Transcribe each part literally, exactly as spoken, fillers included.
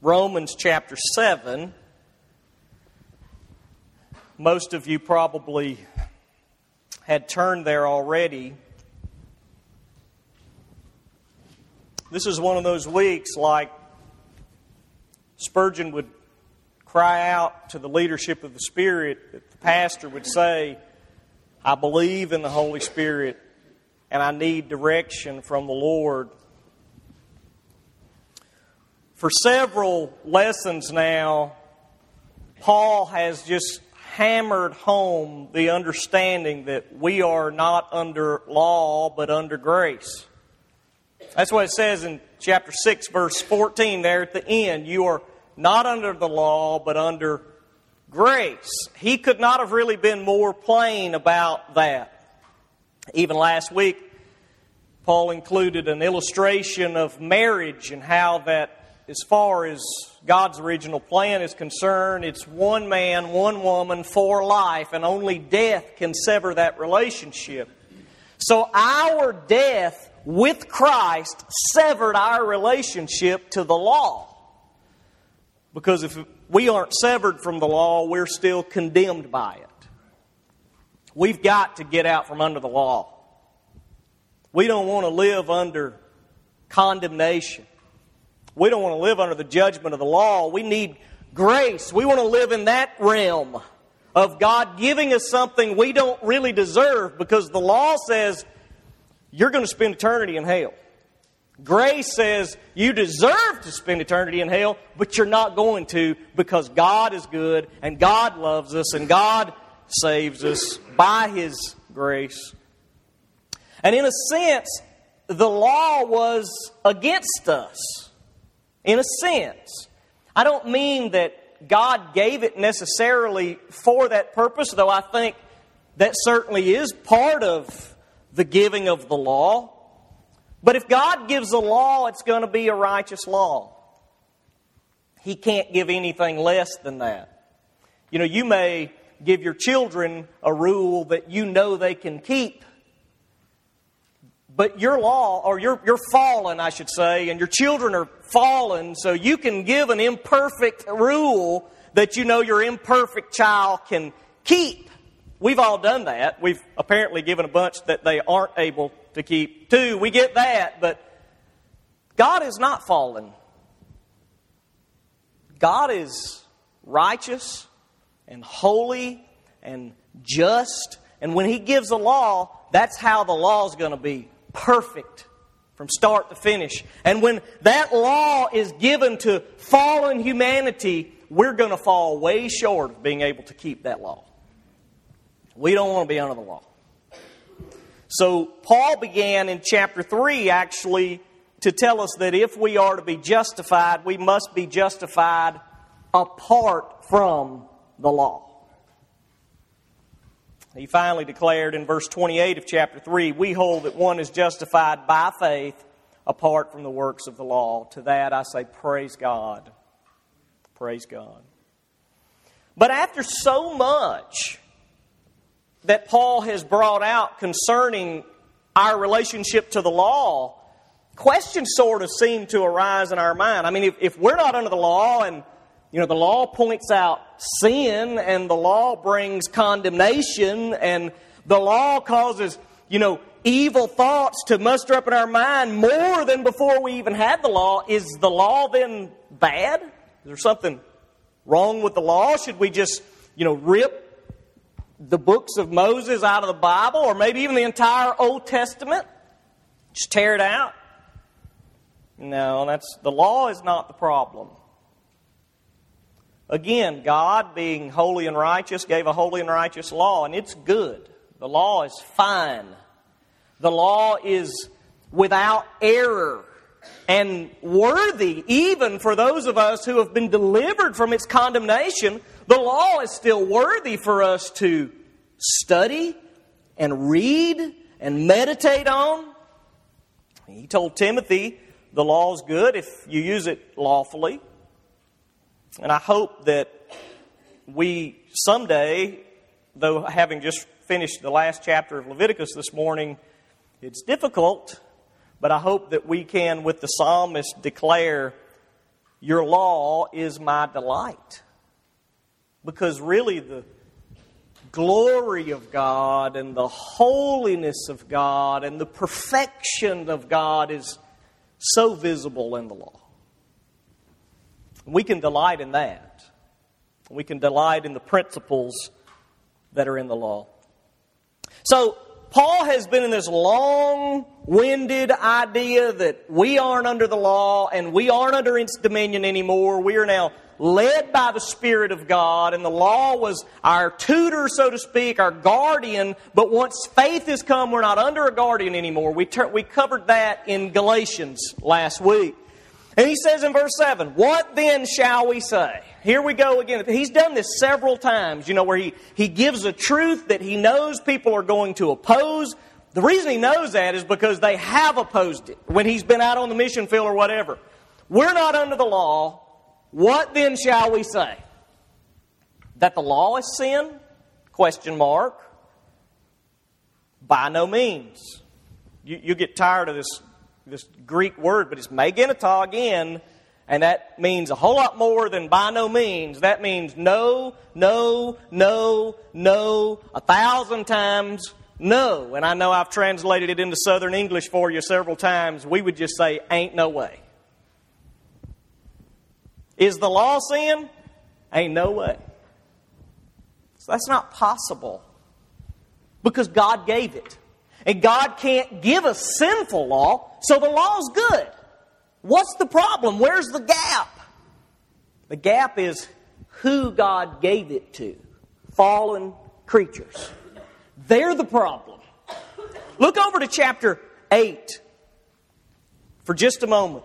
Romans chapter seven. Most of you probably had turned there already. This is one of those weeks like Spurgeon would cry out to the leadership of the Spirit, that the pastor would say, I believe in the Holy Spirit and I need direction from the Lord. For several lessons now, Paul has just hammered home the understanding that we are not under law but under grace. That's what it says in chapter six, verse fourteen there at the end. You are not under the law but under grace. He could not have really been more plain about that. Even last week, Paul included an illustration of marriage and how that as far as God's original plan is concerned, it's one man, one woman for life, and only death can sever that relationship. So our death with Christ severed our relationship to the law. Because if we aren't severed from the law, we're still condemned by it. We've got to get out from under the law. We don't want to live under condemnation. We don't want to live under the judgment of the law. We need grace. We want to live in that realm of God giving us something we don't really deserve, because the law says you're going to spend eternity in hell. Grace says you deserve to spend eternity in hell, but you're not going to, because God is good and God loves us and God saves us by His grace. And in a sense, the law was against us. In a sense. I don't mean that God gave it necessarily for that purpose, though I think that certainly is part of the giving of the law. But if God gives a law, it's going to be a righteous law. He can't give anything less than that. You know, you may give your children a rule that you know they can keep, but your law, or you're, you're fallen, I should say, and your children are fallen, so you can give an imperfect rule that you know your imperfect child can keep. We've all done that. We've apparently given a bunch that they aren't able to keep too. We get that, but God is not fallen. God is righteous and holy and just, and when He gives a law, that's how the law is going to be. Perfect from start to finish. And when that law is given to fallen humanity, we're going to fall way short of being able to keep that law. We don't want to be under the law. So Paul began in chapter three actually to tell us that if we are to be justified, we must be justified apart from the law. He finally declared in verse twenty-eight of chapter three, we hold that one is justified by faith apart from the works of the law. To that I say, praise God. Praise God. But after so much that Paul has brought out concerning our relationship to the law, questions sort of seem to arise in our mind. I mean, if, if we're not under the law, and you know, the law points out sin, and the law brings condemnation, and the law causes, you know, evil thoughts to muster up in our mind more than before we even had the law, is the law then bad? Is there something wrong with the law? Should we just, you know, rip the books of Moses out of the Bible, or maybe even the entire Old Testament? Just tear it out? No, that's the law is not the problem. Again, God, being holy and righteous, gave a holy and righteous law, and it's good. The law is fine. The law is without error and worthy, even for those of us who have been delivered from its condemnation. The law is still worthy for us to study and read and meditate on. He told Timothy, the law is good if you use it lawfully. And I hope that we someday, though having just finished the last chapter of Leviticus this morning, it's difficult, but I hope that we can, with the psalmist, declare, your law is my delight. Because really the glory of God and the holiness of God and the perfection of God is so visible in the law. We can delight in that. We can delight in the principles that are in the law. So, Paul has been in this long-winded idea that we aren't under the law and we aren't under its dominion anymore. We are now led by the Spirit of God, and the law was our tutor, so to speak, our guardian. But once faith has come, we're not under a guardian anymore. We, ter- we covered that in Galatians last week. And he says in verse seven, "What then shall we say?" Here we go again. He's done this several times, you know, where he, he gives a truth that he knows people are going to oppose. The reason he knows that is because they have opposed it when he's been out on the mission field or whatever. We're not under the law. What then shall we say? That the law is sin? Question mark. By no means. You, you get tired of this This Greek word, but it's megenata again, and that means a whole lot more than by no means. That means no, no, no, no, a thousand times no. And I know I've translated it into Southern English for you several times. We would just say, ain't no way. Is the law sin? Ain't no way. So that's not possible because God gave it. And God can't give a sinful law, so the law's good. What's the problem? Where's the gap? The gap is who God gave it to. Fallen creatures. They're the problem. Look over to chapter eight for just a moment.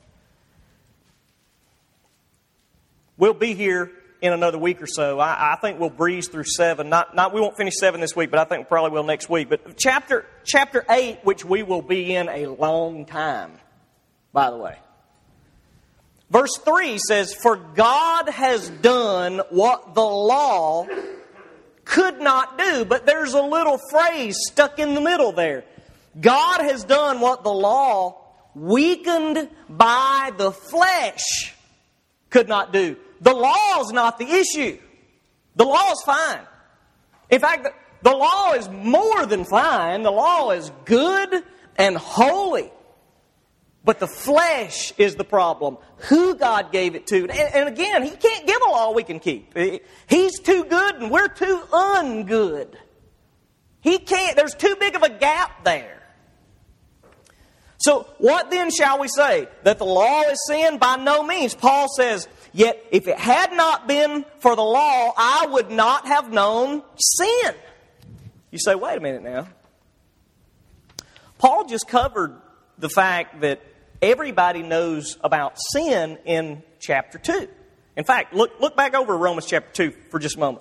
We'll be here in another week or so. I, I think we'll breeze through seven. Not, not we won't finish seven this week, but I think we probably will next week. But chapter chapter eight, which we will be in a long time, by the way. Verse three says, "For God has done what the law could not do." But there's a little phrase stuck in the middle there. God has done what the law, weakened by the flesh, could not do. The law is not the issue. The law is fine. In fact, the, the law is more than fine. The law is good and holy. But the flesh is the problem. Who God gave it to. And, and again, He can't give a law we can keep. He's too good and we're too ungood. He can't. There's too big of a gap there. So, what then shall we say? That the law is sin? By no means. Paul says, "Yet if it had not been for the law, I would not have known sin." You say, wait a minute now. Paul just covered the fact that everybody knows about sin in chapter two. In fact, look, look back over Romans chapter two for just a moment.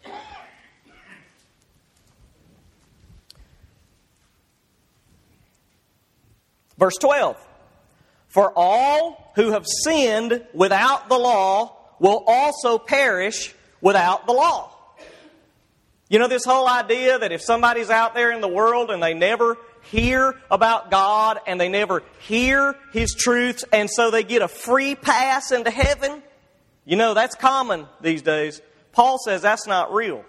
Verse twelve. "For all who have sinned without the law will also perish without the law." You know this whole idea that if somebody's out there in the world and they never hear about God and they never hear His truths and so they get a free pass into heaven, you know that's common these days. Paul says that's not real.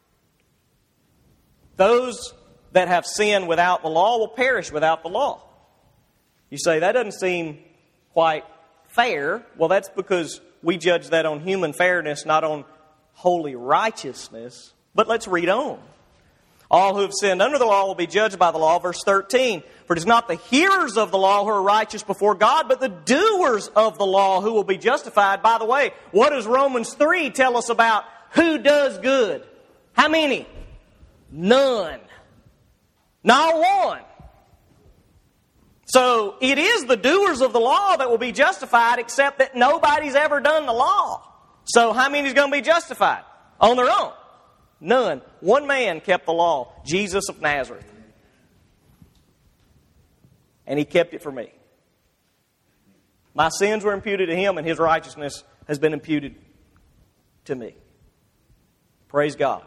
Those that have sinned without the law will perish without the law. You say, that doesn't seem quite fair. Well, that's because we judge that on human fairness, not on holy righteousness. But let's read on. "All who have sinned under the law will be judged by the law." Verse thirteen. "For it is not the hearers of the law who are righteous before God, but the doers of the law who will be justified." By the way, what does Romans three tell us about who does good? How many? None. Not one. So it is the doers of the law that will be justified, except that nobody's ever done the law. So how many is going to be justified? On their own? None. One man kept the law, Jesus of Nazareth. And He kept it for me. My sins were imputed to Him, and His righteousness has been imputed to me. Praise God.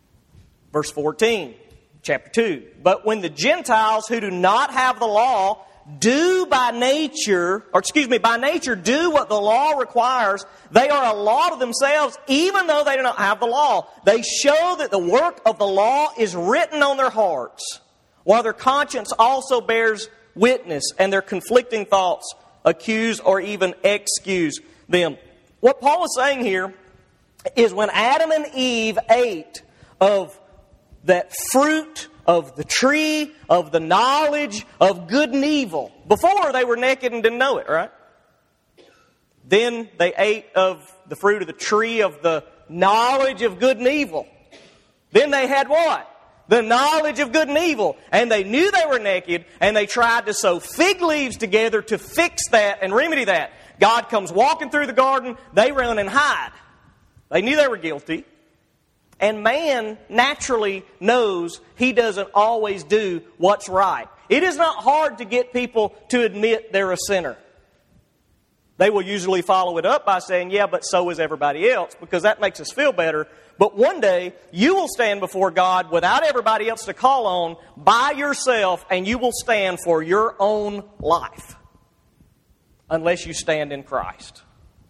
Verse fourteen. Chapter two. "But when the Gentiles who do not have the law do by nature, or excuse me, by nature do what the law requires. They are a law to themselves, even though they do not have the law. They show that the work of the law is written on their hearts, while their conscience also bears witness, and their conflicting thoughts accuse or even excuse them. What Paul is saying here is when Adam and Eve ate of that fruit of the tree, of the knowledge of good and evil. Before, they were naked and didn't know it, right? Then they ate of the fruit of the tree of the knowledge of good and evil. Then they had what? The knowledge of good and evil. And they knew they were naked, and they tried to sew fig leaves together to fix that and remedy that. God comes walking through the garden, they run and hide. They knew they were guilty. And man naturally knows he doesn't always do what's right. It is not hard to get people to admit they're a sinner. They will usually follow it up by saying, yeah, but so is everybody else, because that makes us feel better. But one day, you will stand before God without everybody else to call on, by yourself, and you will stand for your own life. Unless you stand in Christ.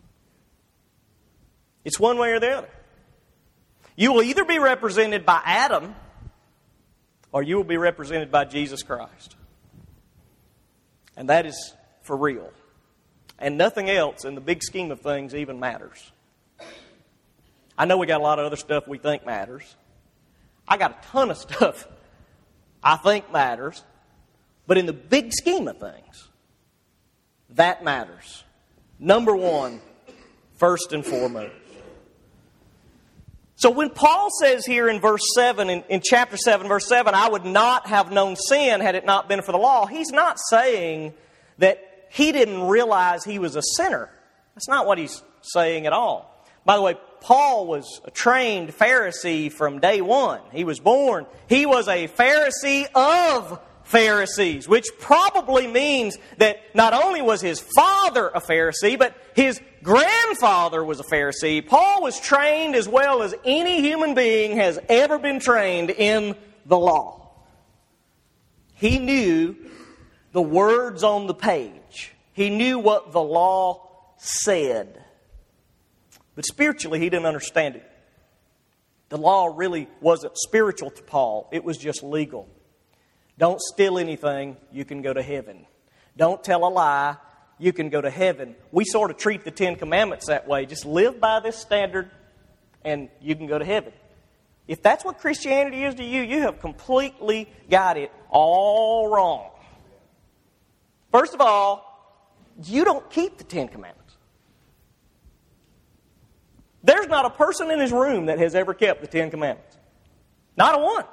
It's one way or the other. You will either be represented by Adam, or you will be represented by Jesus Christ. And that is for real. And nothing else in the big scheme of things even matters. I know we got a lot of other stuff we think matters. I got a ton of stuff I think matters. But in the big scheme of things, that matters. Number one, first and foremost. So when Paul says here in verse seven, in, in chapter seven, verse seven, I would not have known sin had it not been for the law, he's not saying that he didn't realize he was a sinner. That's not what he's saying at all. By the way, Paul was a trained Pharisee from day one. He was born. He was a Pharisee of Pharisees, which probably means that not only was his father a Pharisee, but his grandfather was a Pharisee. Paul was trained as well as any human being has ever been trained in the law. He knew the words on the page. He knew what the law said. But spiritually, he didn't understand it. The law really wasn't spiritual to Paul. It was just legal. Don't steal anything, you can go to heaven. Don't tell a lie, you can go to heaven. We sort of treat the Ten Commandments that way. Just live by this standard and you can go to heaven. If that's what Christianity is to you, you have completely got it all wrong. First of all, you don't keep the Ten Commandments. There's not a person in this room that has ever kept the Ten Commandments. Not a one.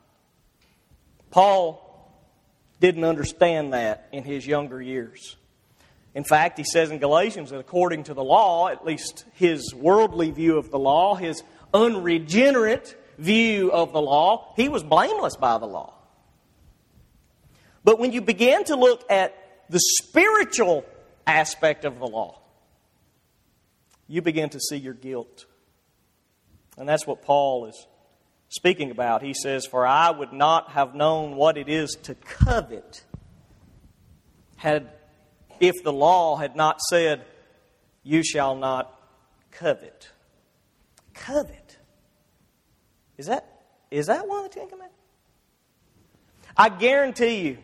Paul didn't understand that in his younger years. In fact, he says in Galatians that according to the law, at least his worldly view of the law, his unregenerate view of the law, he was blameless by the law. But when you begin to look at the spiritual aspect of the law, you begin to see your guilt. And that's what Paul is speaking about. He says, for I would not have known what it is to covet had if the law had not said, you shall not covet. Covet. Is that, is that one of the Ten Commandments? I guarantee you,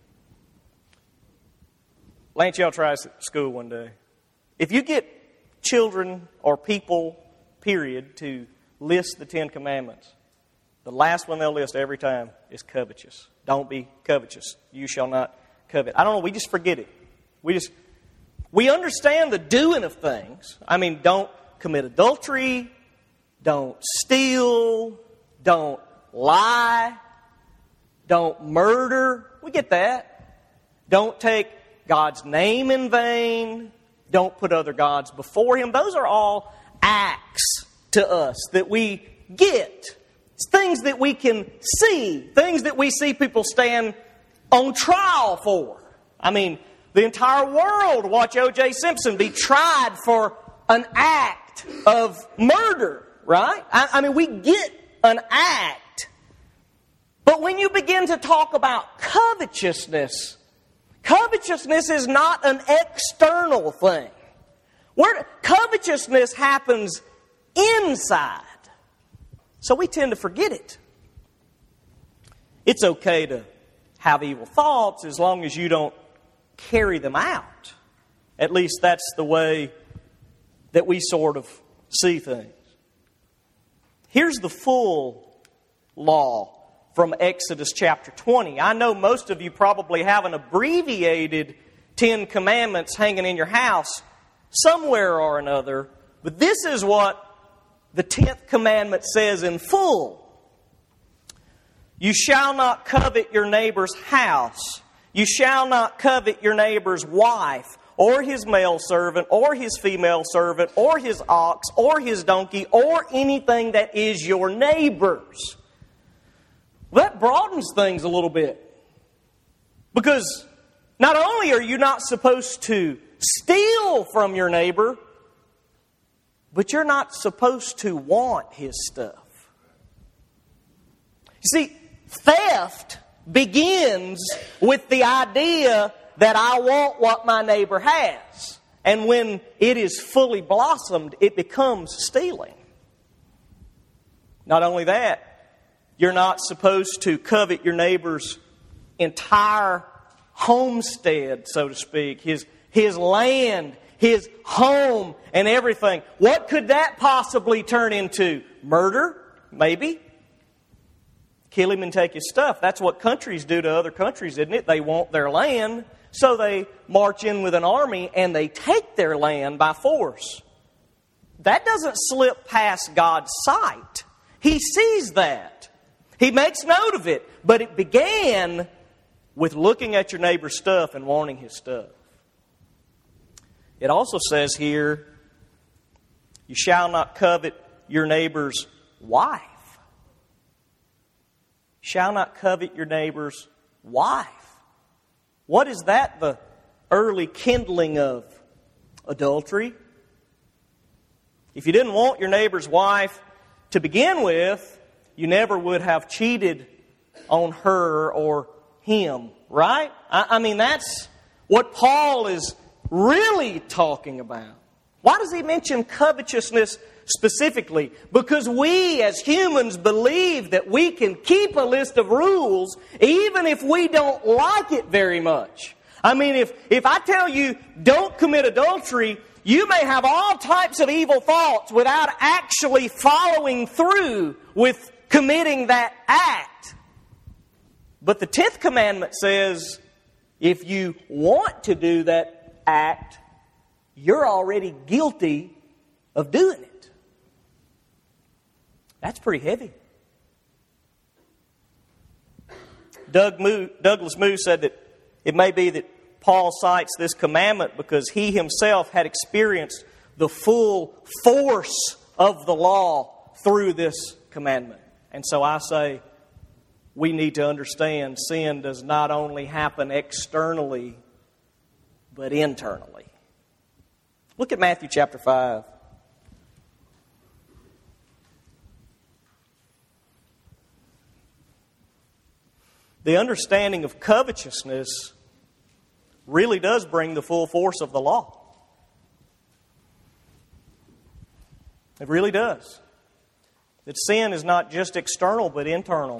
Lance, y'all try this at school one day. If you get children or people, period, to list the Ten Commandments, the last one they'll list every time is covetous. Don't be covetous. You shall not covet. I don't know, we just forget it. We just, we understand the doing of things. I mean, don't commit adultery, don't steal, don't lie, don't murder. We get that. Don't take God's name in vain. Don't put other gods before Him. Those are all acts to us that we get. It's things that we can see. Things that we see people stand on trial for. I mean, the entire world watch O J Simpson be tried for an act of murder, right? I, I mean, we get an act. But when you begin to talk about covetousness, Covetousness is not an external thing. Where covetousness happens inside. So we tend to forget it. It's okay to have evil thoughts as long as you don't carry them out. At least that's the way that we sort of see things. Here's the full law from Exodus chapter twenty. I know most of you probably have an abbreviated Ten Commandments hanging in your house somewhere or another, but this is what the tenth commandment says in full. You shall not covet your neighbor's house. You shall not covet your neighbor's wife, or his male servant, or his female servant, or his ox, or his donkey, or anything that is your neighbor's. That broadens things a little bit. Because not only are you not supposed to steal from your neighbor, but you're not supposed to want his stuff. You see, theft begins with the idea that I want what my neighbor has. And when it is fully blossomed, it becomes stealing. Not only that, you're not supposed to covet your neighbor's entire homestead, so to speak, his, his land, his home, and everything. What could that possibly turn into? Murder? Maybe. Kill him and take his stuff. That's what countries do to other countries, isn't it? They want their land, so they march in with an army and they take their land by force. That doesn't slip past God's sight. He sees that. He makes note of it. But it began with looking at your neighbor's stuff and wanting his stuff. It also says here, you shall not covet your neighbor's wife. Shall not covet your neighbor's wife. What is that the early kindling of? Adultery. If you didn't want your neighbor's wife to begin with, you never would have cheated on her or him, right? I, I mean, that's what Paul is really talking about. Why does he mention covetousness specifically? Because we as humans believe that we can keep a list of rules even if we don't like it very much. I mean, if, if I tell you don't commit adultery, you may have all types of evil thoughts without actually following through with committing that act. But the tenth commandment says, if you want to do that act, you're already guilty of doing it. That's pretty heavy. Doug Moo, Douglas Moo said that it may be that Paul cites this commandment because he himself had experienced the full force of the law through this commandment. And so I say, we need to understand sin does not only happen externally, but internally. Look at Matthew chapter five. The understanding of covetousness really does bring the full force of the law. It really does. That sin is not just external, but internal.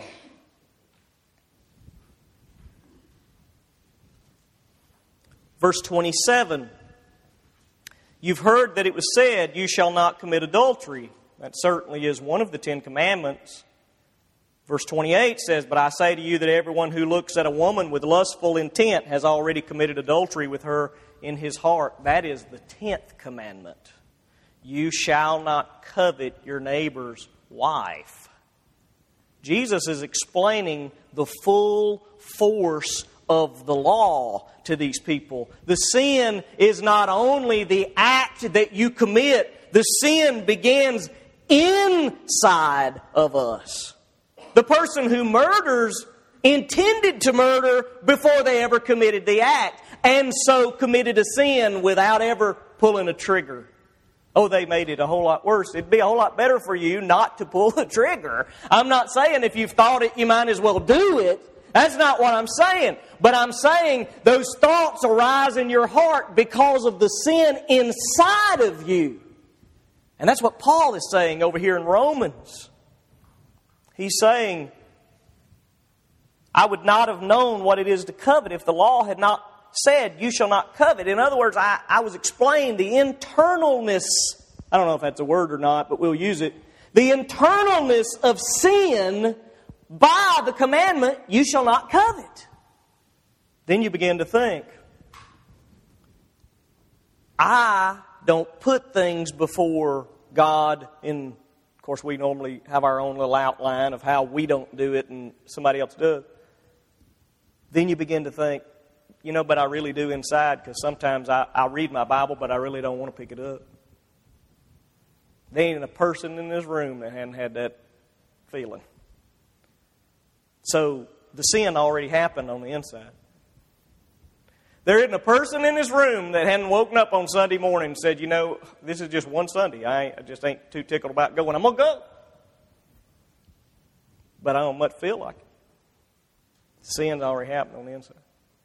Verse twenty-seven. You've heard that it was said, you shall not commit adultery. That certainly is one of the Ten Commandments. Verse twenty-eight says, but I say to you that everyone who looks at a woman with lustful intent has already committed adultery with her in his heart. That is the tenth commandment. You shall not covet your neighbor's wife. Jesus is explaining the full force of the law to these people. The sin is not only the act that you commit, the sin begins inside of us. The person who murders intended to murder before they ever committed the act, and so committed a sin without ever pulling a trigger. Oh, they made it a whole lot worse. It'd be a whole lot better for you not to pull the trigger. I'm not saying if you've thought it, you might as well do it. That's not what I'm saying. But I'm saying those thoughts arise in your heart because of the sin inside of you. And that's what Paul is saying over here in Romans. He's saying, I would not have known what it is to covet if the law had not said, you shall not covet. In other words, I, I was explained the internalness, I don't know if that's a word or not, but we'll use it. The internalness of sin by the commandment, you shall not covet. Then you begin to think, I don't put things before God in, of course we normally have our own little outline of how we don't do it and somebody else does. Then you begin to think, you know, but I really do inside, because sometimes I, I read my Bible, but I really don't want to pick it up. There ain't a person in this room that hadn't had that feeling. So the sin already happened on the inside. There isn't a person in this room that hadn't woken up on Sunday morning and said, you know, this is just one Sunday. I, ain't, I just ain't too tickled about going. I'm going to go. But I don't much feel like it. Sin's already happened on the inside.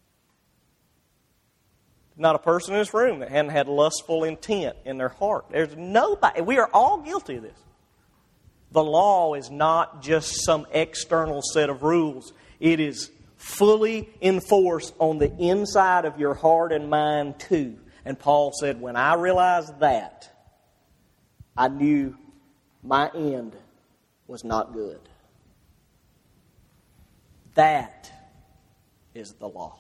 Not a person in this room that hadn't had lustful intent in their heart. There's nobody. We are all guilty of this. The law is not just some external set of rules. It is fully enforced on the inside of your heart and mind too. And Paul said, when I realized that, I knew my end was not good. That is the law.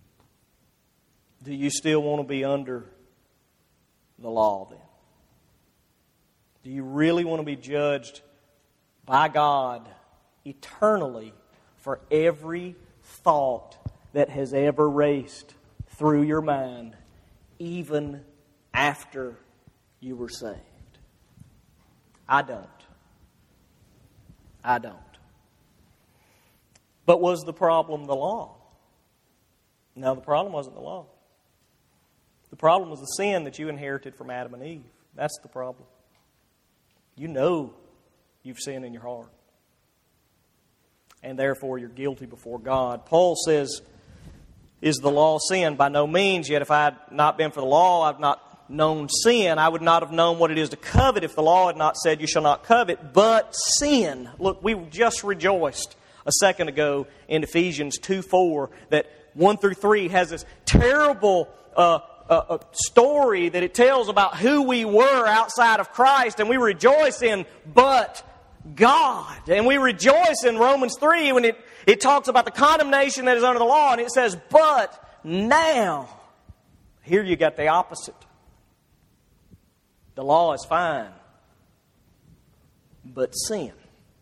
Do you still want to be under the law then? Do you really want to be judged by God eternally for every thought that has ever raced through your mind, even after you were saved? I don't. I don't. But was the problem the law? No, the problem wasn't the law. The problem was the sin that you inherited from Adam and Eve. That's the problem. You know you've sinned in your heart. And therefore you're guilty before God. Paul says, is the law sin? By no means. Yet if I had not been for the law, I've not known sin. I would not have known what it is to covet if the law had not said you shall not covet. But sin. Look, we just rejoiced a second ago in Ephesians two four that one through three has this terrible uh, uh, story that it tells about who we were outside of Christ, and we rejoice in but God. And we rejoice in Romans three when it, it talks about the condemnation that is under the law, and it says, but now. Here you got the opposite. The law is fine, but sin.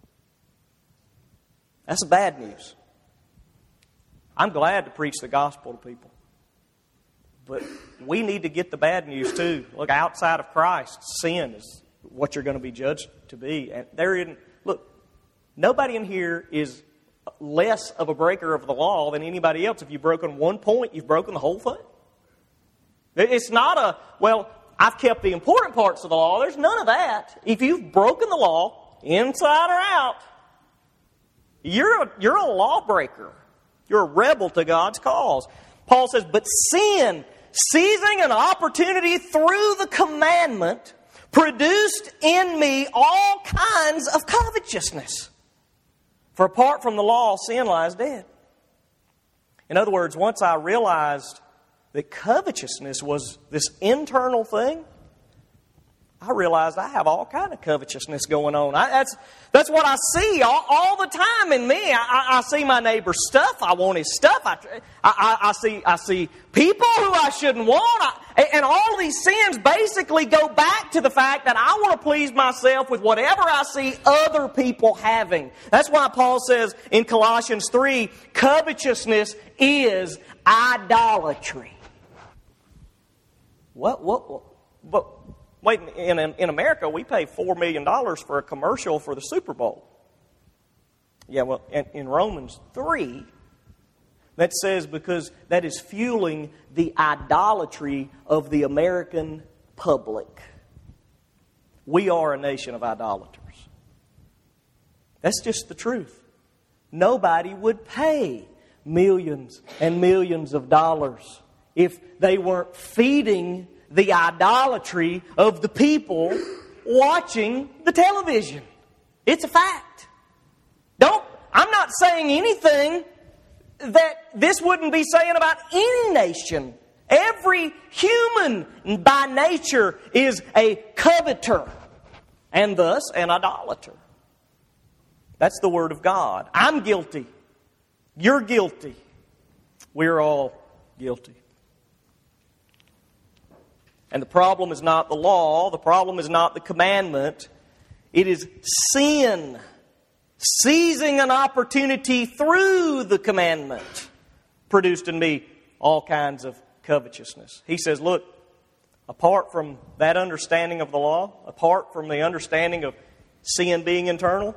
That's bad news. I'm glad to preach the gospel to people. But we need to get the bad news too. Look, outside of Christ, sin is what you're going to be judged to be. And there isn't, look, nobody in here is less of a breaker of the law than anybody else. If you've broken one point, you've broken the whole thing. It's not a, well, I've kept the important parts of the law. There's none of that. If you've broken the law, inside or out, you're a, you're a lawbreaker. You're a rebel to God's cause. Paul says, but sin, seizing an opportunity through the commandment, produced in me all kinds of covetousness. For apart from the law, sin lies dead. In other words, once I realized that covetousness was this internal thing, I realized I have all kind of covetousness going on. I, that's that's what I see all, all the time in me. I, I, I see my neighbor's stuff. I want his stuff. I, I, I see I see people who I shouldn't want. I, and all these sins basically go back to the fact that I want to please myself with whatever I see other people having. That's why Paul says in Colossians three, covetousness is idolatry. What? What? what but. Wait, in, in America, we pay four million dollars for a commercial for the Super Bowl. Yeah, well, in, in Romans three, that says because that is fueling the idolatry of the American public. We are a nation of idolaters. That's just the truth. Nobody would pay millions and millions of dollars if they weren't feeding the idolatry of the people watching the television. It's a fact. Don't, I'm not saying anything that this wouldn't be saying about any nation. Every human by nature is a coveter and thus an idolater. That's the Word of God. I'm guilty. You're guilty. We're all guilty. And the problem is not the law. The problem is not the commandment. It is sin seizing an opportunity through the commandment produced in me all kinds of covetousness. He says, look, apart from that understanding of the law, apart from the understanding of sin being internal,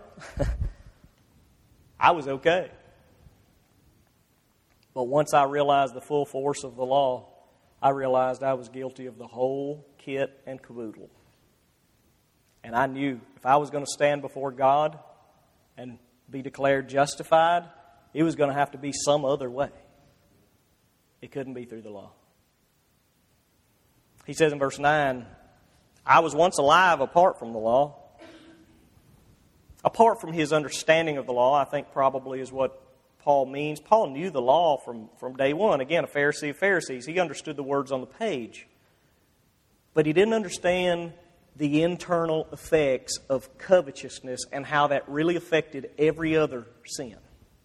I was okay. But once I realized the full force of the law, I realized I was guilty of the whole kit and caboodle. And I knew if I was going to stand before God and be declared justified, it was going to have to be some other way. It couldn't be through the law. He says in verse nine, I was once alive apart from the law. Apart from his understanding of the law, I think probably is what Paul means. Paul knew the law from, from day one. Again, a Pharisee of Pharisees. He understood the words on the page. But he didn't understand the internal effects of covetousness and how that really affected every other sin.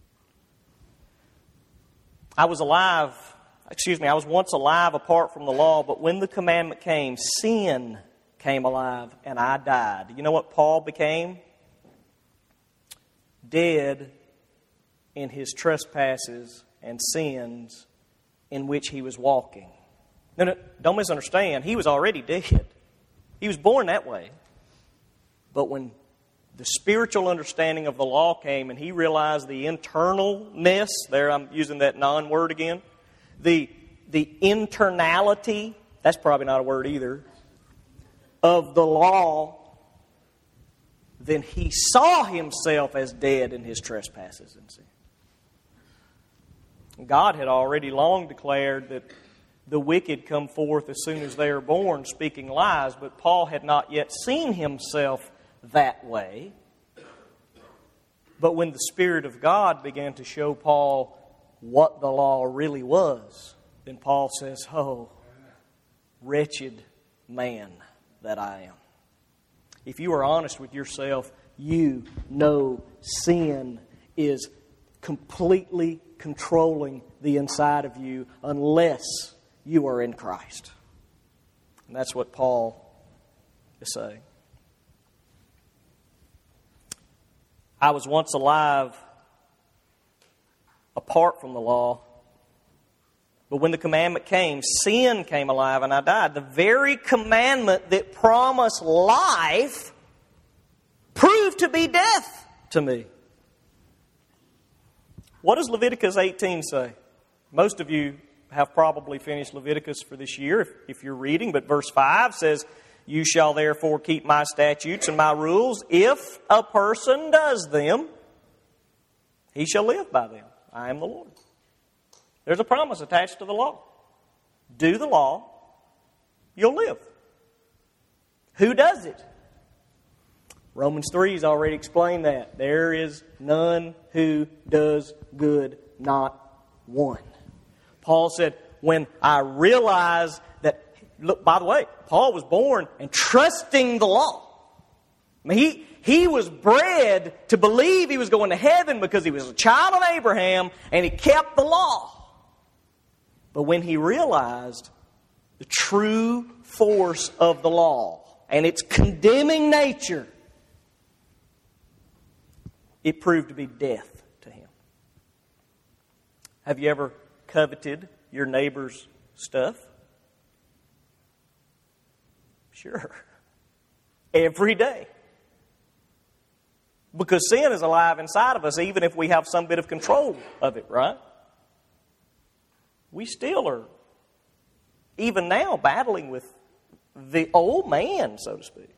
I was alive, excuse me, I was once alive apart from the law, but when the commandment came, sin came alive and I died. You know what Paul became? Dead in his trespasses and sins in which he was walking. No, no, don't misunderstand. He was already dead. He was born that way. But when the spiritual understanding of the law came and he realized the internalness, there I'm using that non-word again, the, the internality, that's probably not a word either, of the law, then he saw himself as dead in his trespasses and sin. God had already long declared that the wicked come forth as soon as they are born, speaking lies, but Paul had not yet seen himself that way. But when the Spirit of God began to show Paul what the law really was, then Paul says, oh, wretched man that I am. If you are honest with yourself, you know sin is completely controlling the inside of you unless you are in Christ. And that's what Paul is saying. I was once alive apart from the law, but when the commandment came, sin came alive and I died. The very commandment that promised life proved to be death to me. What does Leviticus eighteen say? Most of you have probably finished Leviticus for this year if, if you're reading, but verse five says, you shall therefore keep my statutes and my rules. If a person does them, he shall live by them. I am the Lord. There's a promise attached to the law. Do the law, you'll live. Who does it? Romans three has already explained that. There is none who does good, not one. Paul said, when I realized that, look, by the way, Paul was born and trusting the law. I mean, he, he was bred to believe he was going to heaven because he was a child of Abraham and he kept the law. But when he realized the true force of the law and its condemning nature, it proved to be death to him. Have you ever coveted your neighbor's stuff? Sure. Every day. Because sin is alive inside of us, even if we have some bit of control of it, right? We still are, even now, battling with the old man, so to speak.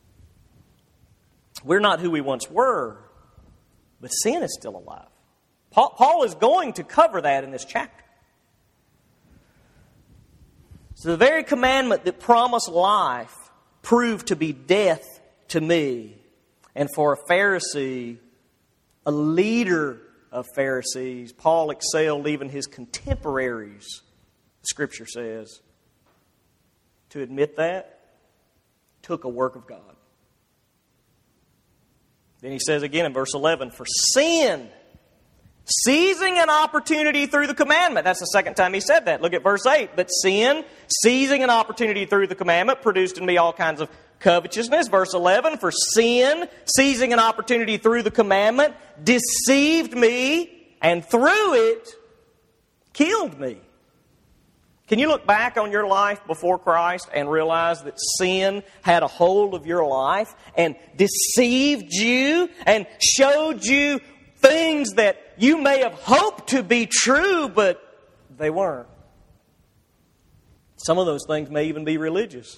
We're not who we once were, but sin is still alive. Paul, Paul is going to cover that in this chapter. So the very commandment that promised life proved to be death to me. And for a Pharisee, a leader of Pharisees, Paul excelled even his contemporaries, Scripture says. To admit that took a work of God. Then he says again in verse eleven, for sin, seizing an opportunity through the commandment. That's the second time he said that. Look at verse eight. But sin, seizing an opportunity through the commandment, produced in me all kinds of covetousness. Verse eleven, for sin, seizing an opportunity through the commandment, deceived me, and through it, killed me. Can you look back on your life before Christ and realize that sin had a hold of your life and deceived you and showed you things that you may have hoped to be true, but they weren't? Some of those things may even be religious.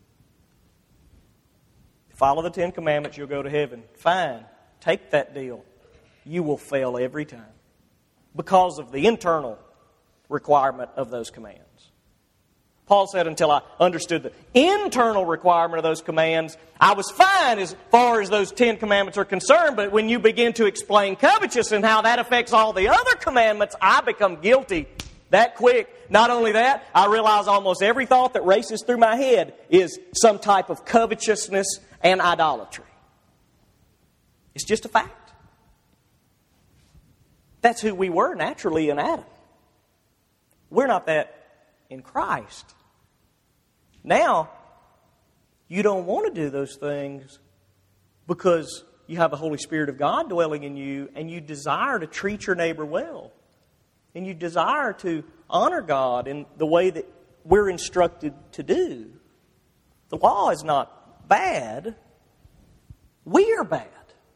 Follow the Ten Commandments, you'll go to heaven. Fine. Take that deal. You will fail every time because of the internal requirement of those commands. Paul said, until I understood the internal requirement of those commands, I was fine as far as those Ten Commandments are concerned. But when you begin to explain covetousness and how that affects all the other commandments, I become guilty that quick. Not only that, I realize almost every thought that races through my head is some type of covetousness and idolatry. It's just a fact. That's who we were naturally in Adam. We're not that in Christ. Now, you don't want to do those things because you have the Holy Spirit of God dwelling in you and you desire to treat your neighbor well. And you desire to honor God in the way that we're instructed to do. The law is not bad. We are bad.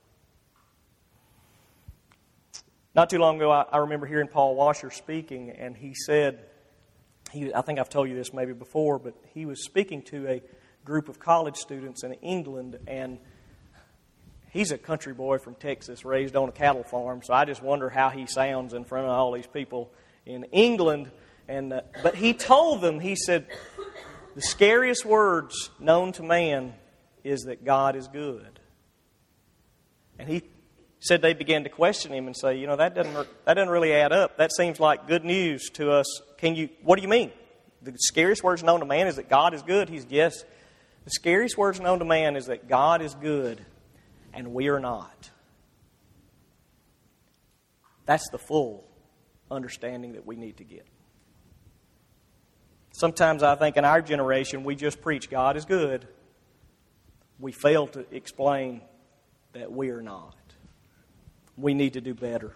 Not too long ago, I, I remember hearing Paul Washer speaking, and he said, he, I think I've told you this maybe before, but he was speaking to a group of college students in England, and he's a country boy from Texas, raised on a cattle farm, so I just wonder how he sounds in front of all these people in England. And uh, but he told them, he said, the scariest words known to man is that God is good. And he said they began to question him and say, you know, that doesn't that doesn't really add up. That seems like good news to us. Can you? What do you mean? The scariest words known to man is that God is good. He said, yes. The scariest words known to man is that God is good and we are not. That's the full understanding that we need to get. Sometimes I think in our generation we just preach God is good. We fail to explain that we are not. We need to do better.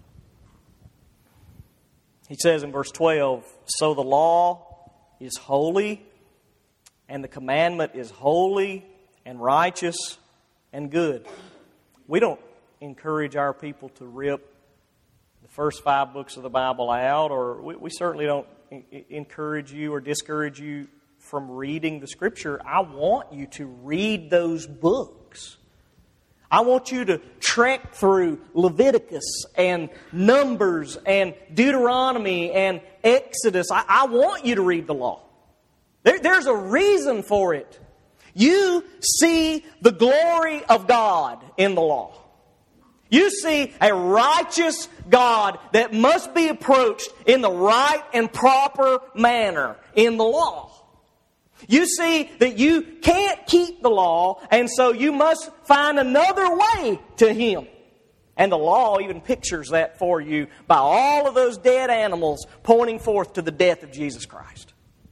He says in verse twelve, so the law is holy, and the commandment is holy and righteous and good. We don't encourage our people to rip the first five books of the Bible out, or we, we certainly don't encourage you or discourage you from reading the Scripture. I want you to read those books. I want you to trek through Leviticus and Numbers and Deuteronomy and Exodus. I, I want you to read the law. There, there's a reason for it. You see the glory of God in the law. You see a righteous God that must be approached in the right and proper manner in the law. You see that you can't keep the law, and so you must find another way to Him. And the law even pictures that for you by all of those dead animals pointing forth to the death of Jesus Christ.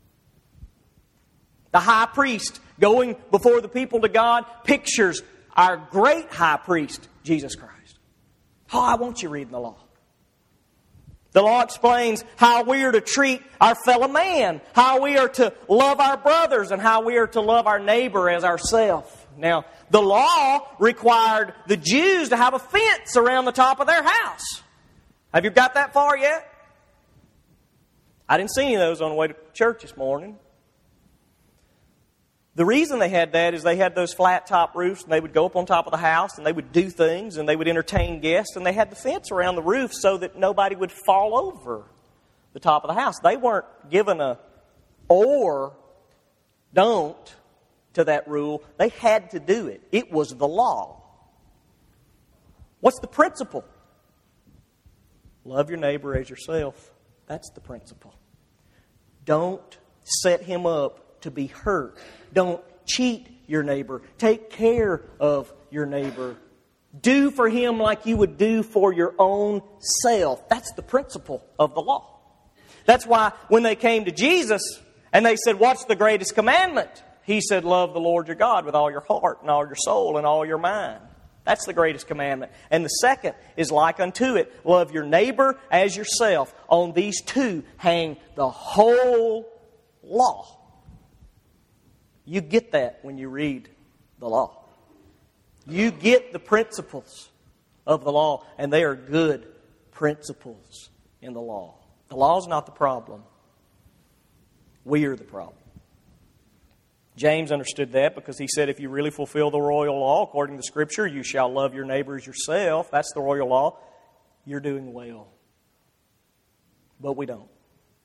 The high priest going before the people to God pictures our great high priest, Jesus Christ. Oh, I want you reading the law. The law explains how we are to treat our fellow man, how we are to love our brothers, and how we are to love our neighbor as ourselves. Now, the law required the Jews to have a fence around the top of their house. Have you got that far yet? I didn't see any of those on the way to church this morning. The reason they had that is they had those flat top roofs, and they would go up on top of the house, and they would do things, and they would entertain guests, and they had the fence around the roof so that nobody would fall over the top of the house. They weren't given a or don't to that rule. They had to do it. It was the law. What's the principle? Love your neighbor as yourself. That's the principle. Don't set him up to be hurt. Don't cheat your neighbor. Take care of your neighbor. Do for him like you would do for your own self. That's the principle of the law. That's why when they came to Jesus and they said, what's the greatest commandment? He said, love the Lord your God with all your heart and all your soul and all your mind. That's the greatest commandment. And the second is like unto it. Love your neighbor as yourself. On these two hang the whole law. You get that when you read the law. You get the principles of the law, and they are good principles in the law. The law is not the problem. We are the problem. James understood that because he said if you really fulfill the royal law according to Scripture, you shall love your neighbor as yourself. That's the royal law. You're doing well. But we don't.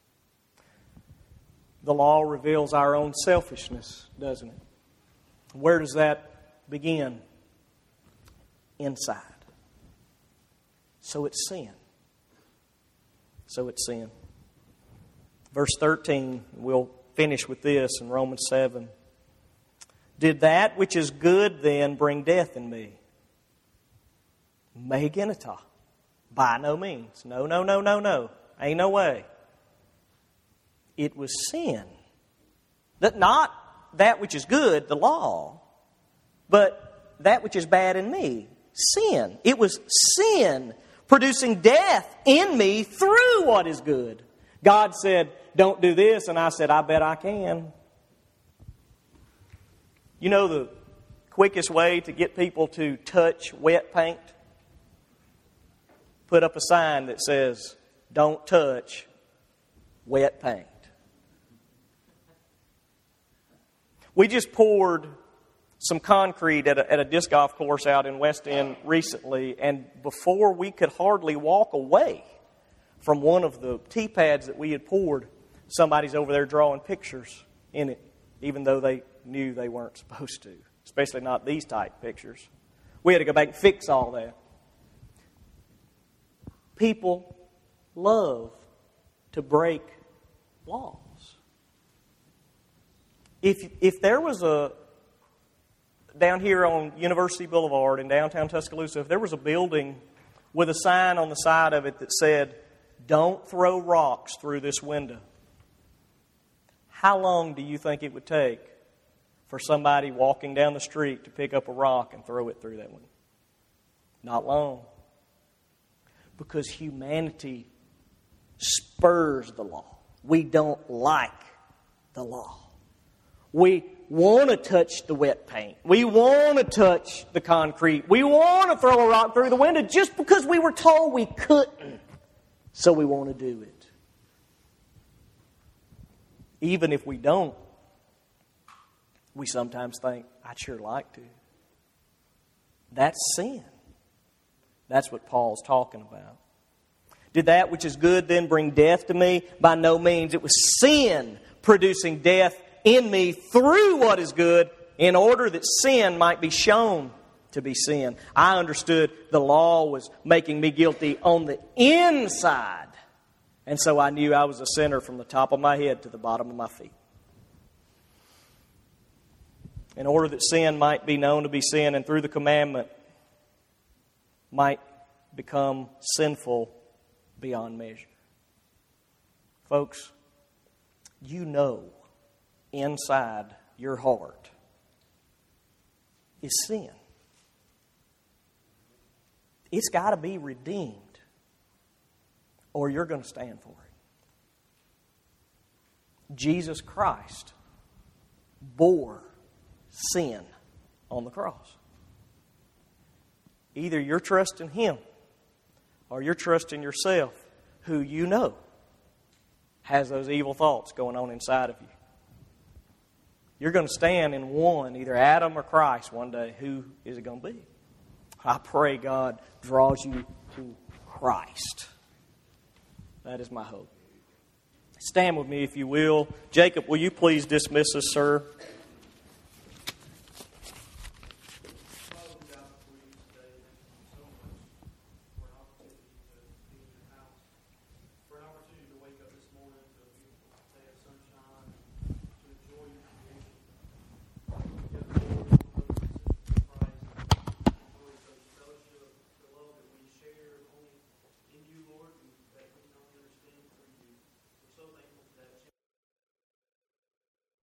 The law reveals our own selfishness, doesn't it? Where does that begin? Inside. So it's sin. So it's sin. Verse thirteen, we'll finish with this in Romans seven. Did that which is good then bring death in me? Meganita. By no means. No, no, no, no, no. Ain't no way. It was sin. That not that which is good, the law, but that which is bad in me, sin. It was sin producing death in me through what is good. God said, don't do this, and I said, I bet I can. You know the quickest way to get people to touch wet paint? Put up a sign that says, don't touch wet paint. We just poured some concrete at a, at a disc golf course out in West End recently, and before we could hardly walk away from one of the tee pads that we had poured, somebody's over there drawing pictures in it, even though they knew they weren't supposed to, especially not these type pictures. We had to go back and fix all that. People love to break laws. If if there was a, down here on University Boulevard in downtown Tuscaloosa, if there was a building with a sign on the side of it that said, don't throw rocks through this window, how long do you think it would take for somebody walking down the street to pick up a rock and throw it through that window? Not long. Because humanity spurs the law. We don't like the law. We want to touch the wet paint. We want to touch the concrete. We want to throw a rock through the window just because we were told we couldn't. So we want to do it. Even if we don't, we sometimes think, I'd sure like to. That's sin. That's what Paul's talking about. Did that which is good then bring death to me? By no means. It was sin producing death in me through what is good, in order that sin might be shown to be sin. I understood the law was making me guilty on the inside. And so I knew I was a sinner from the top of my head to the bottom of my feet. In order that sin might be known to be sin, and through the commandment might become sinful beyond measure. Folks, you know inside your heart is sin. It's got to be redeemed, or you're going to stand for it. Jesus Christ bore sin on the cross. Either you're trusting Him or you're trusting yourself, who you know has those evil thoughts going on inside of you. You're going to stand in one, either Adam or Christ one day. Who is it going to be? I pray God draws you to Christ. That is my hope. Stand with me if you will. Jacob, will you please dismiss us, sir?